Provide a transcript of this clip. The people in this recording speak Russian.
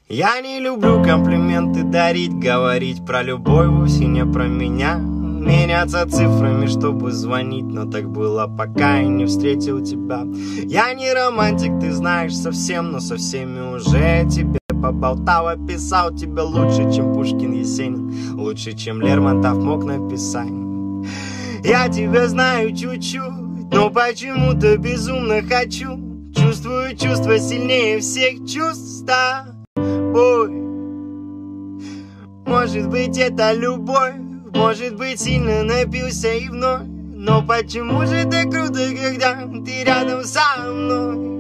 Я не люблю комплименты дарить, говорить про любовь вовсе не про меня. Меняться цифрами, чтобы звонить, но так было, пока я не встретил тебя. Я не романтик, ты знаешь совсем, но со всеми уже тебе поболтал, описал тебя лучше, чем Пушкин, Есенин, лучше, чем Лермонтов мог написать. Я тебя знаю чуть-чуть, но почему-то безумно хочу. Чувствую чувства сильнее всех чувств с тобой. Может быть, это любовь, может быть, сильно напился и вновь. Но почему же так круто, когда ты рядом со мной?